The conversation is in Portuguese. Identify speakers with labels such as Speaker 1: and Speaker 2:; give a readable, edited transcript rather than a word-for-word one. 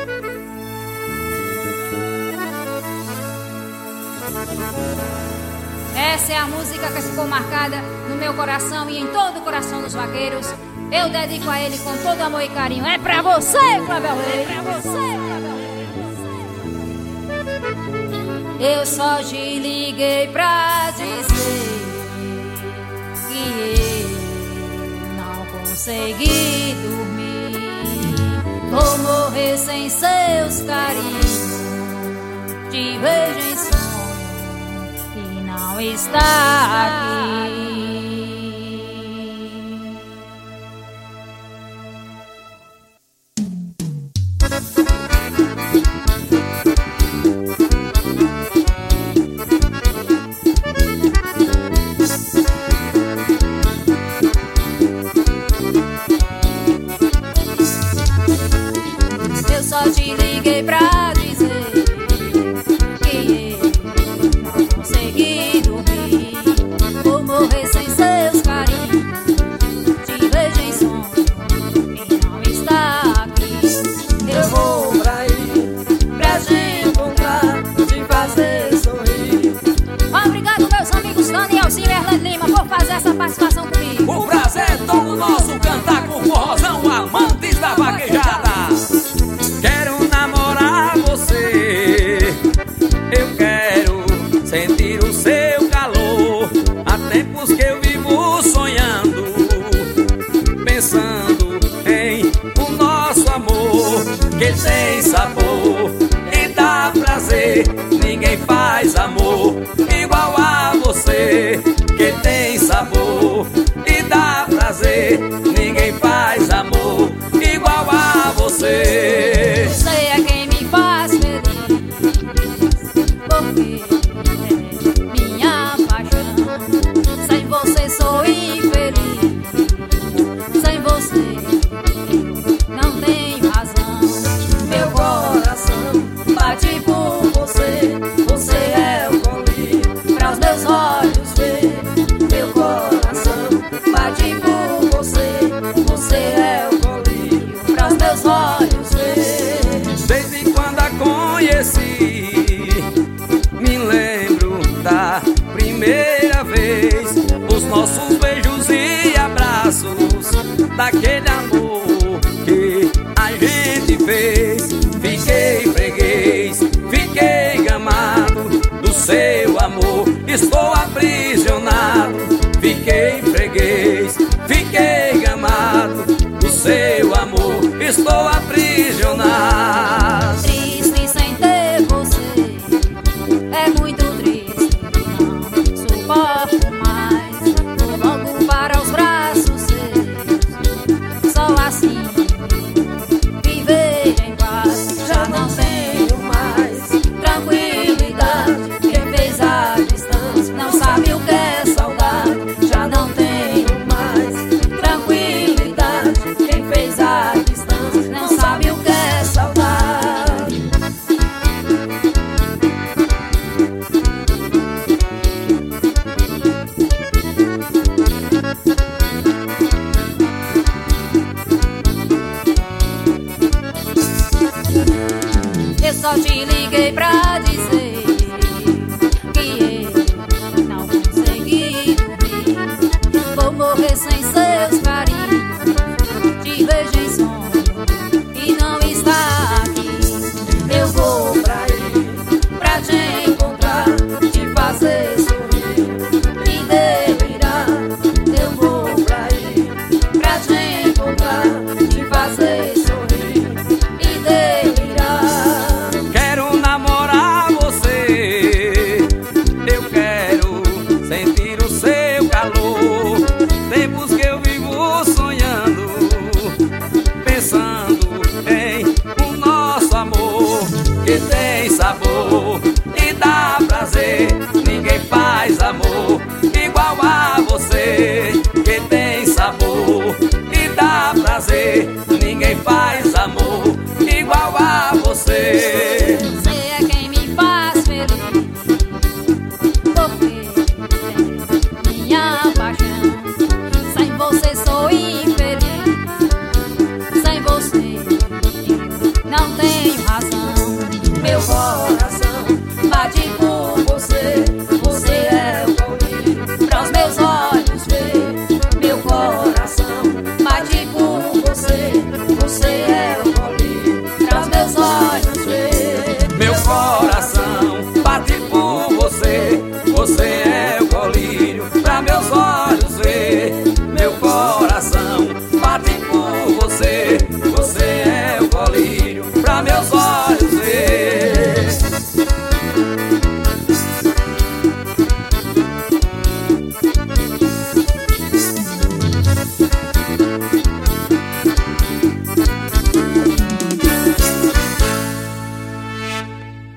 Speaker 1: Essa é a música que ficou marcada no meu coração e em todo o coração dos vaqueiros. Eu dedico a ele com todo amor e carinho. É pra você, Cláudio Rei. É pra você, Cláudio Rei. Eu só te liguei pra dizer que eu não consegui dormir. Vou morrer sem seus carinhos. Te vejo em sonho e não está aqui. Eu só te liguei pra dizer que eu não consegui dormir. Vou morrer sem seus carinhos. Te vejo em sonho e não está aqui.
Speaker 2: Eu vou pra aí, pra te encontrar, te fazer sorrir.
Speaker 1: Obrigado, meus amigos Daniel e Erland Lima, por fazer essa participação comigo.
Speaker 3: O prazer é todo nosso cantar com forrozão, amantes da vaquejada. Quero namorar você, eu quero sentir o seu calor. Há tempos que eu vivo sonhando, pensando em o nosso amor, que tem sabor e dá prazer. Ninguém faz amor igual a você, que tem sabor e dá prazer. Ninguém faz amor igual a você.
Speaker 1: Você é quem me faz feliz, porque é minha paixão. Sem você sou infeliz, sem você eu não tenho razão.
Speaker 2: Meu coração bate por você, você é o colírio para os meus olhos ver. Meu coração bate por você, você é o colírio para os meus olhos ver.
Speaker 3: Desde quando a conheci, me lembro da primeira vez, os nossos beijos e abraços, daquele amor que a gente fez. Fiquei freguês, fiquei gamado do seu amor, estou aprisionado. Fiquei freguês, fiquei gamado do seu amor, estou aprisionado.
Speaker 1: Triste sem ter você, é muito triste, não suporto mais. Vou logo para os braços seus, só assim viver em paz.
Speaker 2: Já não tenho mais tranquilidade, quem fez a distância não sabe o que é saudade. Já não tenho mais tranquilidade, quem fez a distância não sabe o que é saudade.
Speaker 1: Eu só te liguei pra dizer que eu não consegui dormir. Vou morrer sem seus carinhos. Te vejo em sonho e não está aqui.
Speaker 2: Eu vou pra aí, pra te encontrar, te fazer sorrir e delirar. Eu vou pra aí, pra te encontrar, te fazer sorrir e delirar.
Speaker 3: Quero namorar você, eu quero sentir o seu calor. Tempos que eu vivo sonhando, pensando em o nosso amor, que tem sabor e dá prazer. Ninguém faz amor igual a você, que tem sabor e dá prazer. Ninguém faz amor igual a você.